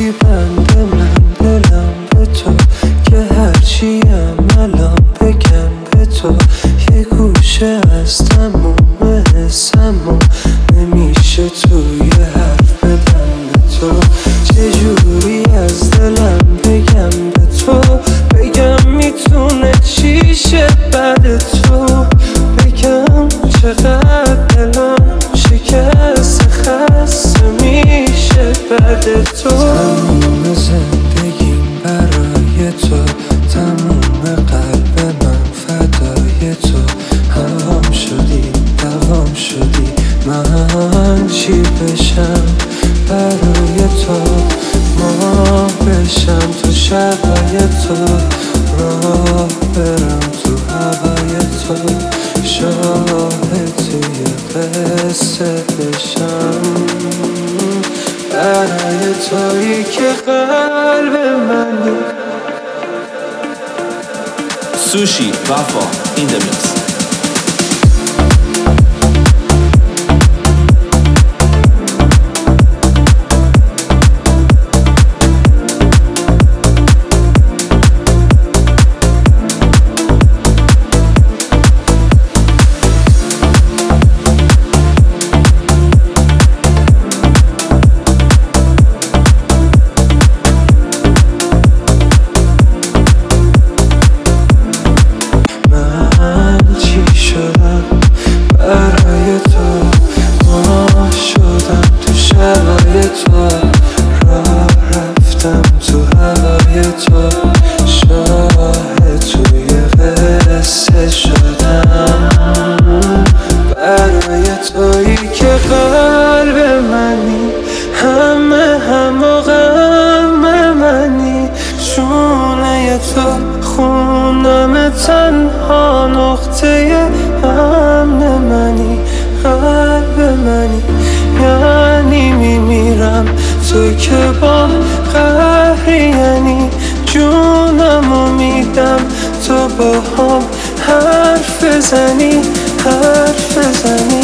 گفتی بند من دلم به تو که هرچیم الان بگم به تو یه گوشه از تموم حسمو نمیشه توی حرف بدم به تو چجوری از دلم بگم به تو بگم میتونه چی شه بعد تو بگم چقدر دلم شکست خسته میشه بعد تو تموم زندگیم برای تو تموم قلب من فدای تو هوام شدی دوام شدی من چی بشم برای تو ما بشم تو شبای تو راه برم تو هوای تو شاهد توی قصه بشم برای تویی که قلب منی. Sushi Wafa in the mix. برای تو ما شدم تو شبای تو راه رفتم تو هوای تو شاهد توی قصه شدم برای تویی که قلب منی همه و غم منی شونه تو خونم تنها نقطه امن منی قلب منی یعنی میمیرم تو که با قهری یعنی جونمو میدم تو با هم حرف بزنی